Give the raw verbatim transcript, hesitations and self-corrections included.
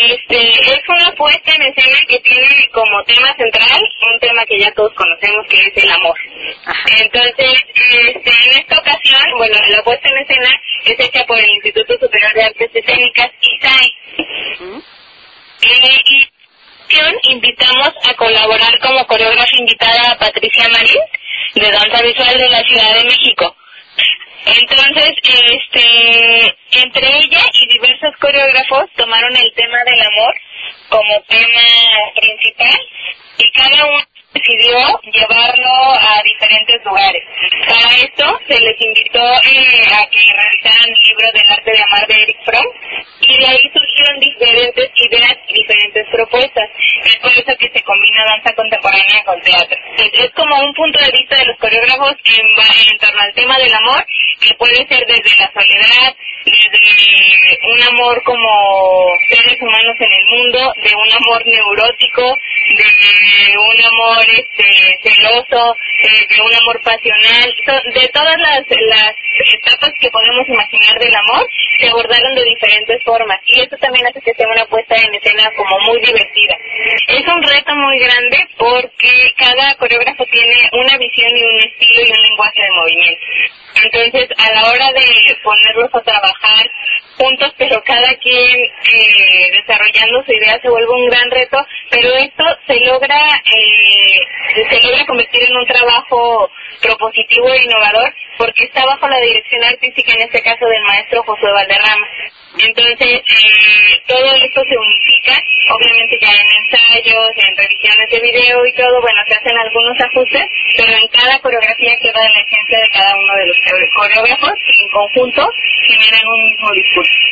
Este, es una puesta en escena que tiene como tema central un tema que ya todos conocemos, que es el amor. Ajá. Entonces, este, en esta ocasión, bueno, la puesta en escena es hecha por el Instituto Superior de Artes Escénicas, I S A E. ¿Mm? Eh, y invitamos a colaborar como coreógrafa invitada a Patricia Marín, de Danza Visual de la Ciudad de México. Entonces, este, entre ella y diversos coreógrafos tomaron el tema del amor como tema principal y cada uno decidió llevarlo a diferentes lugares. Para esto se les invitó eh, a que realizaran el libro del arte de amar de Erich Fromm y de ahí surgieron diferentes ideas y diferentes propuestas. Es por eso que se combina danza contemporánea con teatro. Es, es como un punto de vista de los coreógrafos en, en torno al tema del amor, que puede ser desde la soledad, desde un amor como seres humanos en el mundo, de un amor neurótico, de un amor este celoso, de, de un amor pasional, de todas las, las etapas que podemos imaginar del amor, se abordaron de diferentes formas y eso también hace que sea una puesta en escena como muy divertida. Es un reto muy grande porque cada coreógrafo tiene una visión y un estilo y un lenguaje de movimiento. Entonces, a la hora de ponerlos a trabajar juntos, pero cada quien eh, desarrollando su idea, se vuelve un gran reto, pero esto se logra eh, se logra convertir en un trabajo propositivo e innovador porque está bajo la dirección artística, en este caso del maestro Josué Valderrama. Entonces, eh, todo esto se unifica, obviamente ya en ensayos, en revisiones de video y todo, bueno, se hacen algunos ajustes, pero en cada coreografía queda la esencia de cada uno de los coreógrafos y en conjunto generan un mismo discurso.